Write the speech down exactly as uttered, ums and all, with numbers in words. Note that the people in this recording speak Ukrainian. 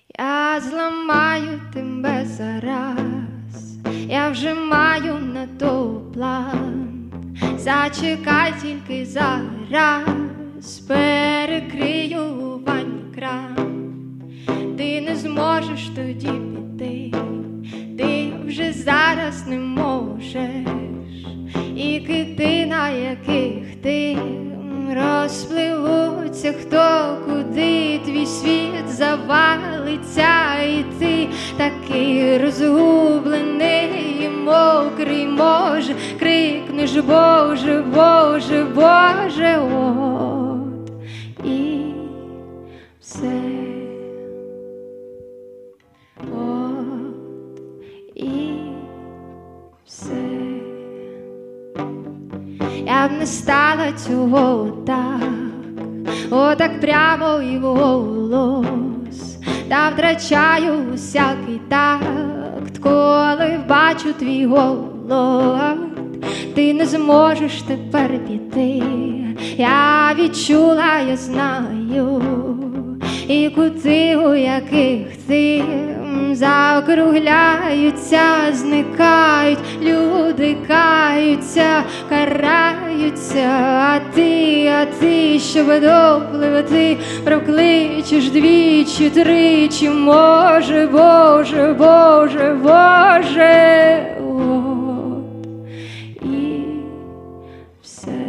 Я зламаю тебе зараз, я вже маю на то план. Зачекай тільки зараз, перекрию у ванні кран. Ти не зможеш тоді піти, ти вже зараз не можеш. І кити, на яких ти розпливуться хто куди, твій світ завалиться, і ти такий розгублений і мокрий, може, крикнеш: Боже, Боже, Боже, от і все. От і все. Я б не стала цього так, отак прямо і вголос, та втрачаю усякий такт, коли бачу твій голод. Ти не зможеш тепер піти, я відчула, я знаю, і кути, у яких ти заокругляються, зникають, люди каються, караються, а ти, а ти, щоб допливти, прокличеш двічі, тричі, може, Боже, Боже, Боже, от і все.